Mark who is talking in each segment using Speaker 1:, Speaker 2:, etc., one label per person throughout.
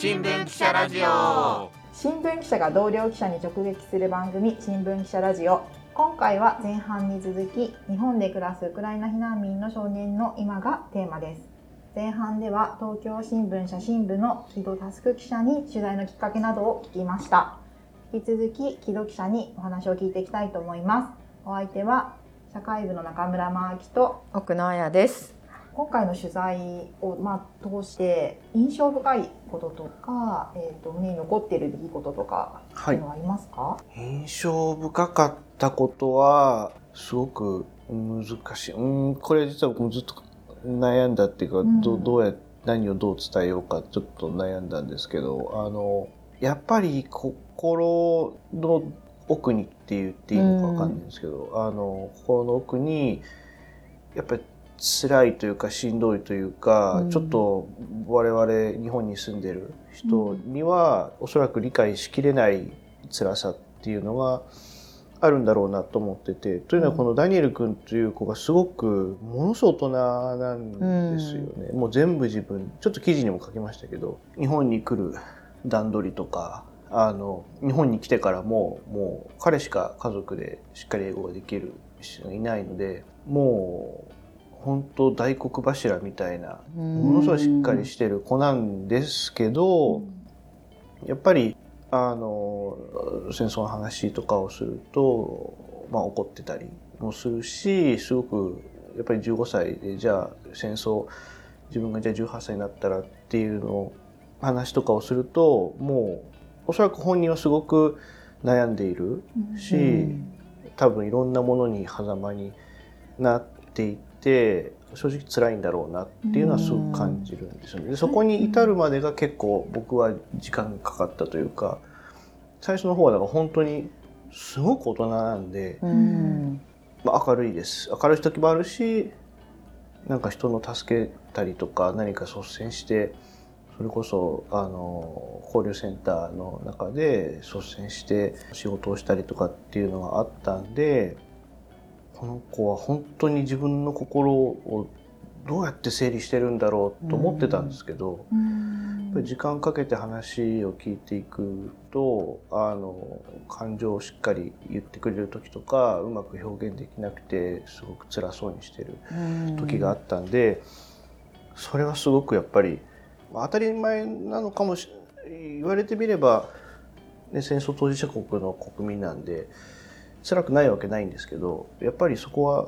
Speaker 1: 新聞記者ラジオ。
Speaker 2: 新聞記者が同僚記者に直撃する番組、新聞記者ラジオ。今回は前半に続き、日本で暮らすウクライナ避難民の少年の今がテーマです。前半では東京新聞写真部の木戸佑記者に取材のきっかけなどを聞きました。引き続き木戸記者にお話を聞いていきたいと思います。お相手は社会部の中村真希と
Speaker 3: 奥野彩です。
Speaker 2: 今回の取材を通して印象深いこととか、胸に残っている出来事とかっていうのはありますか？
Speaker 4: 印象深かったことはすごく難しい。これ実は僕もずっと悩んだっていうか、何をどう伝えようかちょっと悩んだんですけど、やっぱり心の奥にって言っていいのかわかんないんですけど、心の奥にやっぱり辛いというかしんどいというか、ちょっと我々日本に住んでる人にはおそらく理解しきれない辛さっていうのがあるんだろうなと思ってて、というのはこのダニエル君という子がすごくものすごく大人なんですよね。もう全部自分、ちょっと記事にも書きましたけど、日本に来る段取りとか、日本に来てからもう彼しか家族でしっかり英語ができる人がいないので、もう本当大黒柱みたいなものすごいしっかりしてる子なんですけど、やっぱり戦争の話とかをすると、怒ってたりもするし、すごくやっぱり15歳でじゃあ戦争、自分がじゃあ18歳になったらっていうの話とかをすると、もうおそらく本人はすごく悩んでいるし、多分いろんなものに狭間になっていて、正直辛いんだろうなっていうのはすごく感じるんですよね。でそこに至るまでが結構僕は時間かかったというか、最初の方はだから本当にすごく大人なんで、明るいです。明るい時もあるし、なんか人の助けたりとか何か率先して、それこそ交流センターの中で率先して仕事をしたりとかっていうのがあったんで、この子は本当に自分の心をどうやって整理してるんだろうと思ってたんですけど、やっぱり時間かけて話を聞いていくと、感情をしっかり言ってくれる時とか、うまく表現できなくてすごく辛そうにしてる時があったんで、それはすごくやっぱり当たり前なのかも言われてみれば、ね、戦争当事者国の国民なんで辛くないわけないんですけど、やっぱりそこは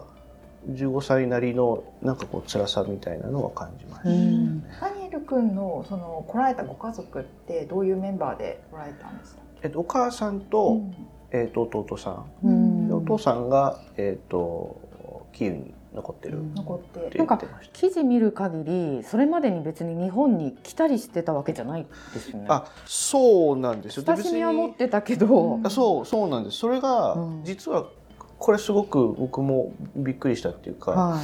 Speaker 4: 15歳なりのなんか辛さみたいなのは感じました、ね。
Speaker 2: ダニエル君の来られたご家族ってどういうメンバーで来られたんですか？
Speaker 4: お母さんと、弟さん、お父さんが、キーウに残って
Speaker 3: なんか記事見る限りそれまでに別に日本に来たりしてたわけじゃないですよね。
Speaker 4: そうなんですよ。
Speaker 3: 親しみは持ってたけど、
Speaker 4: そうなんです。それが、実はこれすごく僕もびっくりしたっていうか、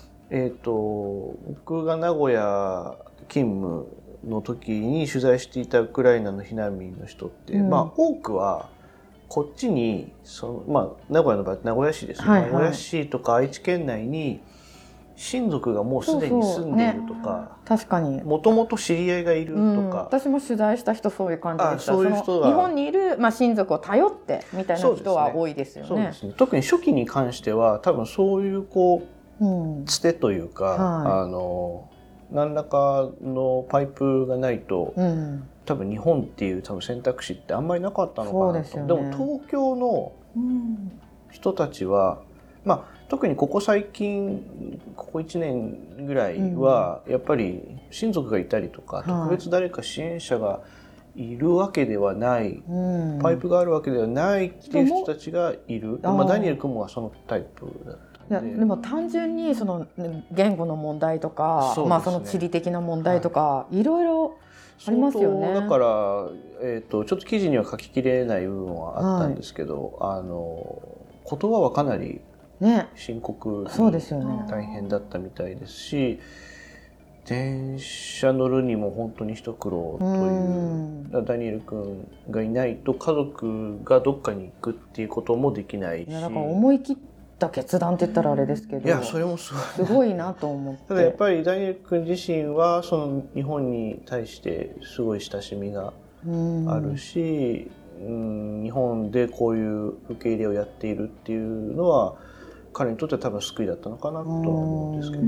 Speaker 4: 僕が名古屋勤務の時に取材していたウクライナの避難民の人って、多くはこっちに名古屋の場合名古屋市ですよ、名古屋市とか愛知県内に親族がもうすでに住んでいるとか、
Speaker 3: 確かに
Speaker 4: もともと知り合いがいるとか、
Speaker 3: 私も取材した人そういう感じでした。
Speaker 4: そういう人が
Speaker 3: 日本にいる、親族を頼ってみたいな人は多いですよね。
Speaker 4: そうですね。特に初期に関しては多分そういうつてというか、何らかのパイプがないと、多分日本っていう選択肢ってあんまりなかったのかなと。でも東京の人たちは、特にここ最近ここ1年ぐらいはやっぱり親族がいたりとか、特別誰か支援者がいるわけではない、パイプがあるわけではないっていう人たちがいる。ダニエル君もそのタイプだった。
Speaker 3: でも単純に言語の問題とか、その地理的な問題とか、いろいろありますよね。
Speaker 4: だから、ちょっと記事には書ききれない部分はあったんですけど、言葉はかなり深刻に大変だったみたいですし、電車乗るにも本当に一苦労という、ダニエル君がいないと家族がどっかに行くっていうこともできないし、
Speaker 3: だから思い切った決断って言ったらあれですけど、
Speaker 4: いやそれもす
Speaker 3: ごいなと思って。
Speaker 4: ただやっぱりダニエル君自身はその日本に対してすごい親しみがあるし、日本でこういう受け入れをやっているっていうのは彼にとっては多分救いだったのかなと思うんですけど。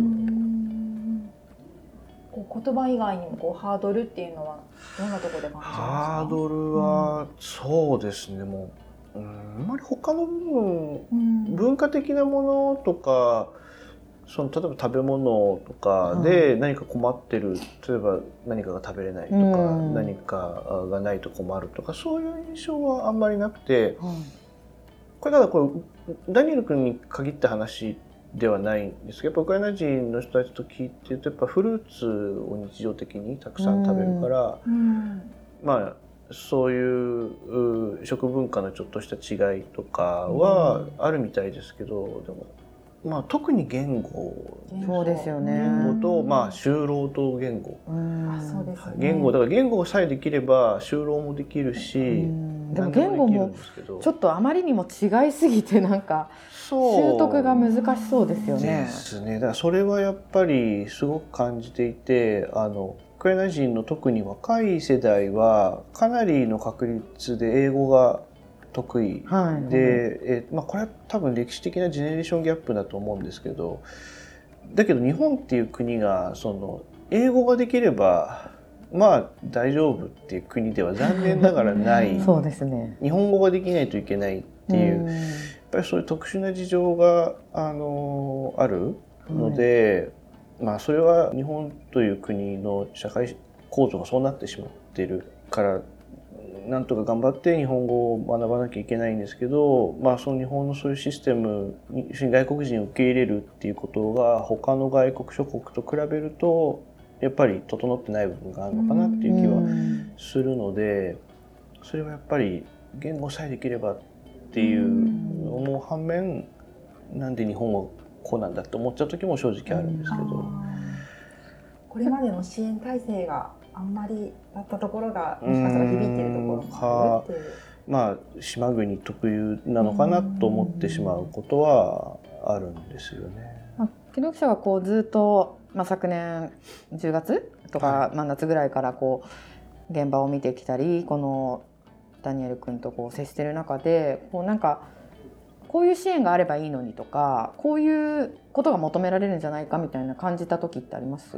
Speaker 2: 言葉以外にもハードルっていうのはどんなところで感じますか？
Speaker 4: ハードルは、そうですね、もう、あんまり他の部分、文化的なものとか、その例えば食べ物とかで何か困ってる、例えば何かが食べれないとか、何かがないと困るとか、そういう印象はあんまりなくて、これただダニエル君に限った話ではないんですけど、やっぱウクライナ人の人たちと聞いてるとやっぱフルーツを日常的にたくさん食べるから、まあそういう食文化のちょっとした違いとかはあるみたいですけど、でもまあ特に言語、
Speaker 3: そうですよね。
Speaker 4: 言語と就労と言語、
Speaker 2: そうですね。
Speaker 4: 言語だから言語さえできれば就労もできるし、
Speaker 3: でも言語もちょっとあまりにも違いすぎてなんか習得が難しそうですよね。
Speaker 4: ですね。だからそれはやっぱりすごく感じていて、ウクライナ人の特に若い世代はかなりの確率で英語が得意で、これは多分歴史的なジェネレーションギャップだと思うんですけど、だけど日本っていう国がその英語ができればまあ大丈夫っていう国では残念ながらない
Speaker 3: そうですね。
Speaker 4: 日本語ができないといけないっていう、やっぱりそういう特殊な事情があるので、それは日本という国の社会構造がそうなってしまっているからなんとか頑張って日本語を学ばなきゃいけないんですけど、その日本のそういうシステムに外国人を受け入れるっていうことが他の外国諸国と比べるとやっぱり整ってない部分があるのかなっていう気はするので、それはやっぱり言語さえできればっていう思う反面、なんで日本はこうなんだって思っちゃう時も正直あるんですけど、
Speaker 2: これまでの支援体制があんまりだったところがもしかしたら響いているところもあるっていう、
Speaker 4: 島国特有なのかなと思ってしまうことはあるんですよね。
Speaker 3: 木戸記者がずっと、昨年10月とか、夏ぐらいから現場を見てきたり、このダニエル君と接してる中でなんかこういう支援があればいいのにとか、こういうことが求められるんじゃないかみたいな感じた時ってあります？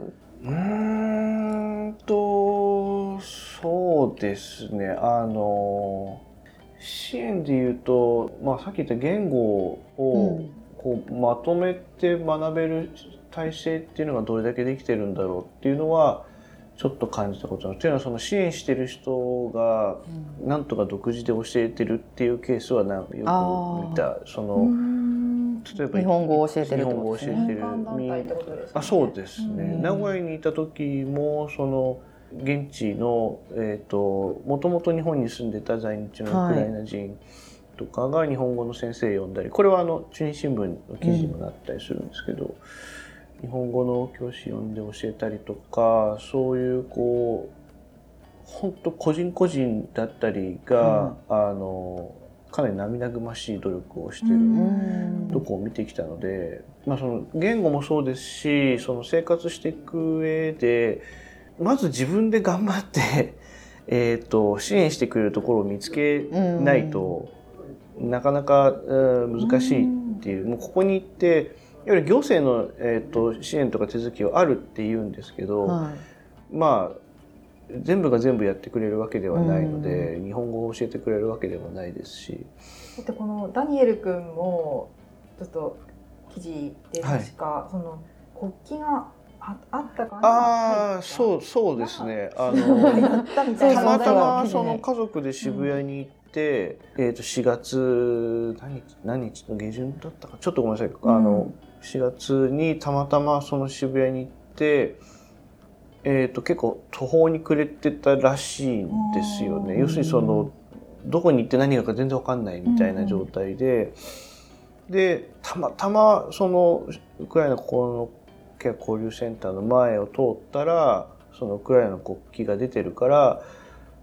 Speaker 4: そうですね。支援でいうと、さっき言った言語をまとめて学べる体制っていうのがどれだけできてるんだろうっていうのはちょっと感じたことなんです。というのはその支援してる人がなんとか独自で教えてるっていうケースはよく見た。例えば
Speaker 3: 日本語を教えてる
Speaker 4: ってことですね。
Speaker 2: 民間団体ってことですかね。
Speaker 4: そうですね。名古屋にいた時もその現地のもともと日本に住んでた在日のウクライナ人とかが日本語の先生を呼んだり、これは中日新聞の記事にもなったりするんですけど、日本語の教師呼んで教えたりとか、そういう本当個人個人だったりが、かなり涙ぐましい努力をしているとこを見てきたので、その言語もそうですし、その生活していく上でまず自分で頑張って支援してくれるところを見つけないとなかなか難しいっていう、もうここに行っていわゆる行政の支援とか手続きはあるって言うんですけど、全部が全部やってくれるわけではないので、日本語を教えてくれるわけでもないですし。
Speaker 2: だってこのダニエル君もちょっと記事で確か、その国旗があったかな。
Speaker 4: そうですね。たまたまその家族で渋谷に行って、4月何日の下旬だったかちょっとごめんなさい。4月にたまたまその渋谷に行って、結構途方に暮れてたらしいんですよね。要するにどこに行って何がか全然わかんないみたいな状態で、でたまたまそのウクライナ交流センターの前を通ったら、そのウクライナの国旗が出てるから、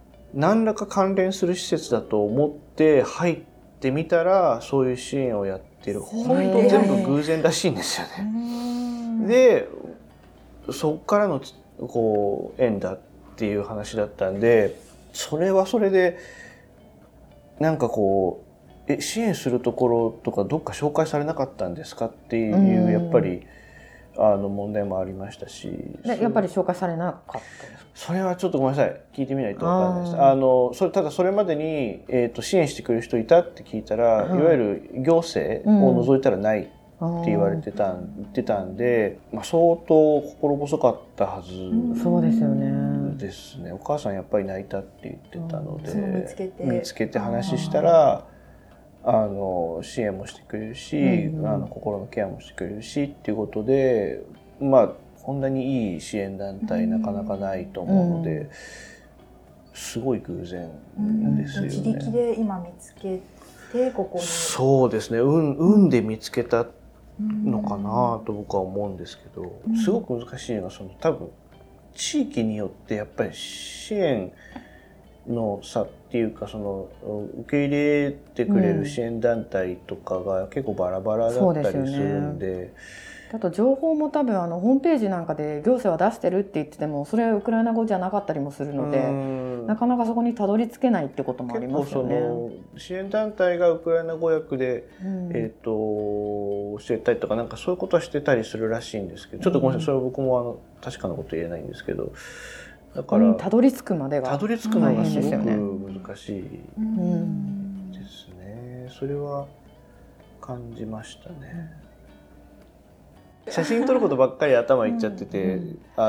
Speaker 4: 何らか関連する施設だと思って入ってみたら、そういう支援をやってっていうのが本当全部偶然らしいんですよね。でそこからのこう縁だっていう話だったんで、それはそれでなんかこう支援するところとかどっか紹介されなかったんですかっていうやっぱり問題もありましたし、
Speaker 3: やっぱり紹介されなかったんですか？
Speaker 4: それはちょっとごめんなさい、聞いてみないと分かんないです。ただそれまでに、支援してくれる人いたって聞いたら、いわゆる行政を除いたらないって言ってたんで、相当心細かったはず
Speaker 3: そうですよね。
Speaker 4: ですね。お母さんやっぱり泣いたって言ってたので、見つけて話したら支援もしてくれるし、心のケアもしてくれるしっていうことで、こんなにいい支援団体なかなかないと思うので、すごい偶然ですよね。
Speaker 2: 自力で今見つけてここに。
Speaker 4: そうですね。運で見つけたのかなと僕は思うんですけど、すごく難しいのは多分地域によってやっぱり支援の差っていうか、受け入れてくれる支援団体とかが結構バラバラだったりするんで、
Speaker 3: あと情報も多分ホームページなんかで行政は出してるって言ってても、それはウクライナ語じゃなかったりもするので、なかなかそこにたどり着けないってこともありますよね。
Speaker 4: 支援団体がウクライナ語訳で、教えたりとかなんかそういうことはしてたりするらしいんですけど、ちょっとごめんなさい、それは僕も確かなこと言えないんですけど、だから
Speaker 3: たどり着くまでが
Speaker 4: たどり着くのがすごく難しいですね。それは感じましたね。写真撮ることばっかり頭いっちゃってて、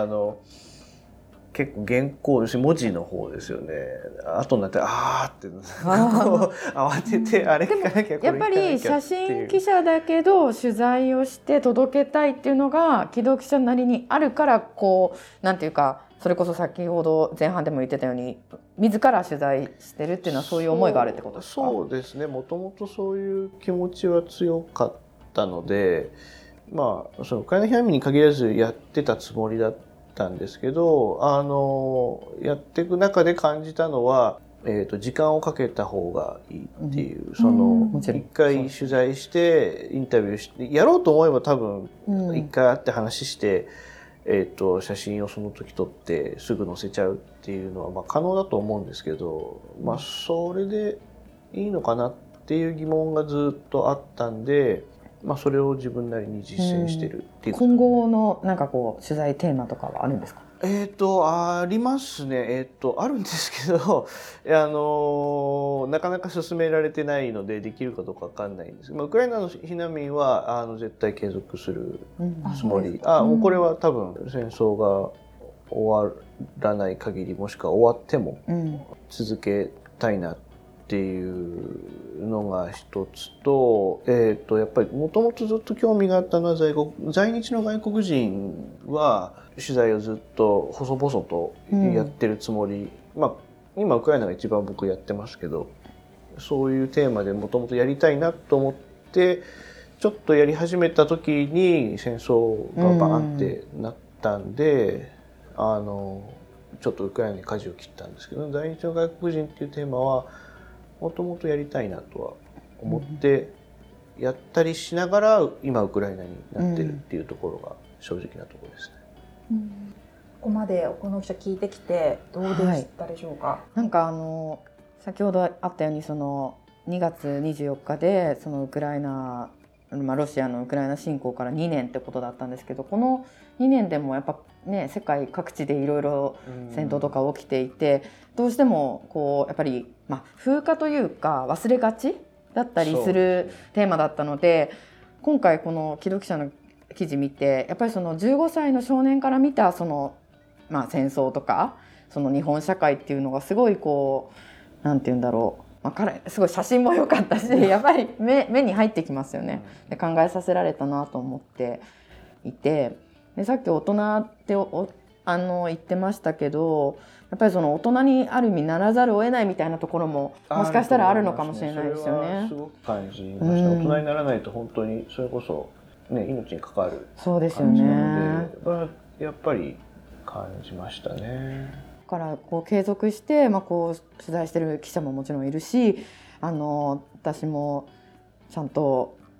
Speaker 4: 結構原稿文字の方ですよね。後になってって慌ててあれ行かなきゃこれ行かなきゃっていう。
Speaker 3: やっぱり写真記者だけど取材をして届けたいっていうのが木戸記者なりにあるから、こうなんていうか、それこそ先ほど前半でも言ってたように自ら取材してるっていうのはそういう思いがあるってことですか？
Speaker 4: そうですね。もともとそういう気持ちは強かったので、そのウクライナ避難民に限らずやってたつもりだったんですけど、やっていく中で感じたのは、時間をかけた方がいいっていう、一回取材してインタビューしてやろうと思えば多分一回会って話して、写真をその時撮ってすぐ載せちゃうっていうのは可能だと思うんですけど、それでいいのかなっていう疑問がずっとあったんで、それを自分なりに実践してるっていう、
Speaker 3: 今後のなんかこう取材テーマとかはあるんですか？
Speaker 4: ありますね。あるんですけどなかなか進められてないのでできるかどうかわかんないんですけど、ウクライナの避難民は絶対継続するつもり、もうこれは多分戦争が終わらない限り、もしくは終わっても続けたいなっていうのが一つと、やっぱりもともとずっと興味があったのは在日の外国人は取材をずっと細々とやってるつもり、今ウクライナが一番僕やってますけど、そういうテーマでもともとやりたいなと思ってちょっとやり始めた時に戦争がバーンってなったんで、ちょっとウクライナに舵を切ったんですけど、在日の外国人っていうテーマはもともとやりたいなとは思ってやったりしながら今ウクライナになってるっていうところが正直なところですね。
Speaker 2: ここまでこの記者聞いてきてどうでしたでしょうか？
Speaker 3: なんか先ほどあったように2月24日でそのウクライナ、ロシアのウクライナ侵攻から2年ってことだったんですけど、この2年でもやっぱね、世界各地でいろいろ戦闘とか起きていて、どうしてもこうやっぱり風化というか忘れがちだったりするテーマだったので、今回この木戸記者の記事見て、やっぱりその15歳の少年から見た戦争とかその日本社会っていうのがすごいこうなんて言うんだろう、すごい写真も良かったし、やっぱり目に入ってきますよね。で考えさせられたなと思っていて、でさっき大人って言ってましたけど、やっぱりその大人にある意味ならざるを得ないみたいなところももしかしたらあるのかもしれないですよね。
Speaker 4: それはすごく感じました。大人にならないと本当にそれこそ、命に関わる感じなので、やっぱり感じましたね。
Speaker 3: だからこう継続して、こう取材してる記者ももちろんいるし、私もちゃんと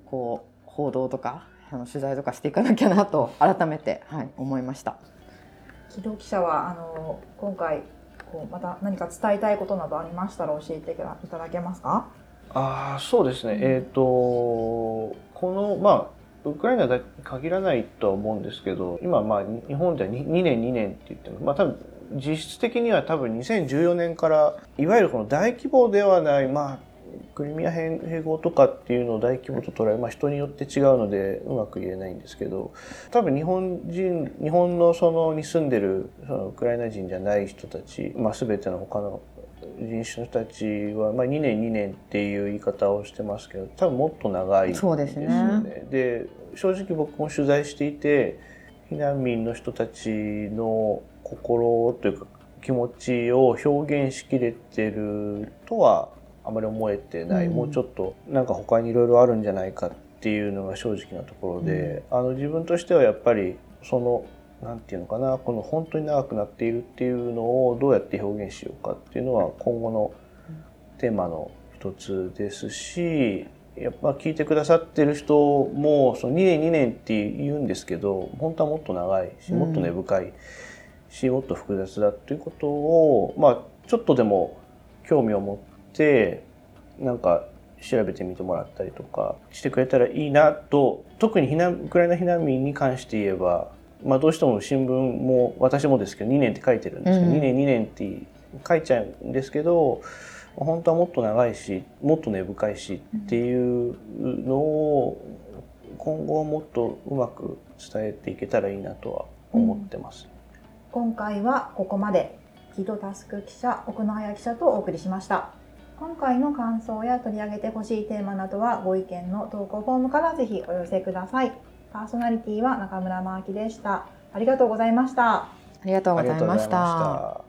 Speaker 3: こう報道とか取材とかしていかなきゃなと改めて、思いました。
Speaker 2: 木戸記者は今回また何か伝えたいことなどありましたら教えていただけますか？
Speaker 4: そうですね、このウクライナだけ限らないとは思うんですけど、今日本では2年って言っても、多分実質的には多分2014年からいわゆるこの大規模ではない、クリミア併合とかっていうのを大規模と捉え、人によって違うのでうまく言えないんですけど、多分日本のに住んでるウクライナ人じゃない人たち、全ての他の人種の人たちは、2年っていう言い方をしてますけど、多分もっと長いんですよね。
Speaker 3: そうですね。
Speaker 4: で、正直僕も取材していて、避難民の人たちの心というか気持ちを表現しきれてるとはあまり思えてない、もうちょっとなんか他にいろいろあるんじゃないかっていうのが正直なところで、自分としてはやっぱりなんていうのかな、この本当に長くなっているっていうのをどうやって表現しようかっていうのは今後のテーマの一つですし、やっぱ聞いてくださってる人も2年って言うんですけど、本当はもっと長いし、もっと根深いし、もっと複雑だっていうことを、ちょっとでも興味を持ってなんか調べてみてもらったりとかしてくれたらいいなと。特にウクライナ避難民に関して言えば、どうしても新聞も私もですけど2年って書いてるんですけど、2年って書いちゃうんですけど、本当はもっと長いしもっと根深いしっていうのを今後はもっとうまく伝えていけたらいいなとは思ってます。
Speaker 2: 今回はここまで。木戸佑記者、奥野彩記者とお送りしました。今回の感想や取り上げてほしいテーマなどはご意見の投稿フォームからぜひお寄せください。パーソナリティは中村真希でした。ありがとうございました。
Speaker 3: ありがとうございました。